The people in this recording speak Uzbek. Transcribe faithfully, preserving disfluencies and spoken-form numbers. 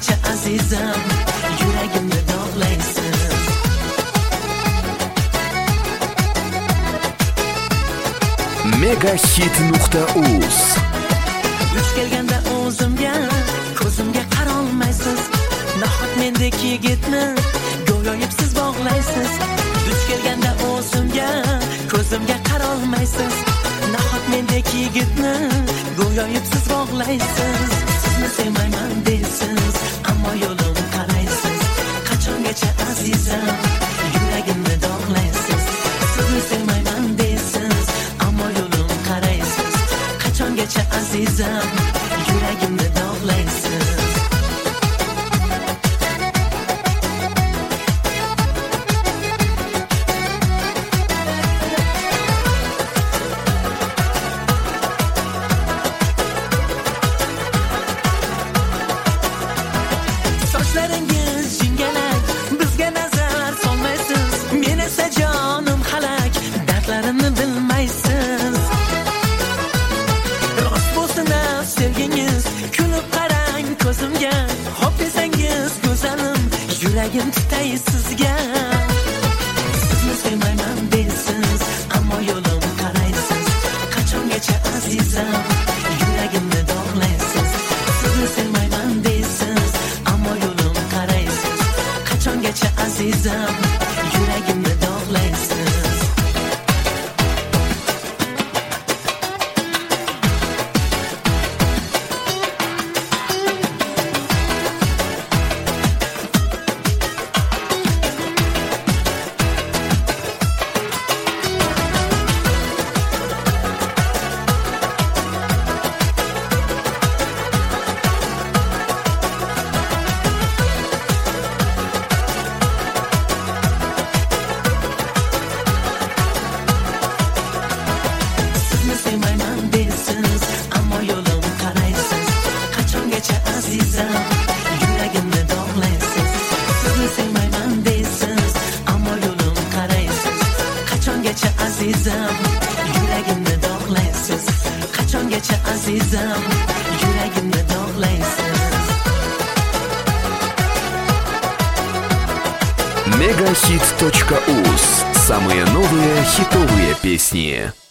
qachongacha azizam yuragimni dog'laysiz? Megahit nuqta uz Duch kelganda o'zimga, ko'zimga qarolmaysiz. Nahot mendek yigitni go'yoyib siz bog'laysiz. Duch kelganda o'zimga, ko'zimga qarolmaysiz. Nahot mendek yigitni go'yoyib siz bog'laysiz. Sizni sevmayman deysiz, ammo yo'lim qaraysiz. Qachongacha azizam yuragimni dog'laysiz? Sizni sevmayman deysiz, ammo yo'lim qaraysiz. Qachongacha azizam yuragimni dog'laysiz? Sochlaringiz jingalak, bizga nazar solmaysiz. Men esa jonim halak, dardlarimni bilmaysiz. Rost bo'lsin sevgingiz, kulib qarang ko'zimga. Hop desangiz go'zalim, yuragim tutay sizga. Sizni sevmayman deysiz, ammo yo'lim qaraysiz. Qachongacha azizam yuragimni dog'laysiz? Sizni sevmayman deysiz, ammo yo'lim qaraysiz. Qachongacha azizam yuragimni dog'laysiz? Sizni sevmayman deysiz, ammo yo'lim qaraysiz. Qachongacha azizam yuragimni dog'laysiz? Sizni sevmayman deysiz, ammo yo'lim qaraysiz. Qachongacha azizam yuragimni dog'laysiz? Qachongacha azizam yuragimni dog'laysiz? Megahit точка уз. Самые новые хитовые песни.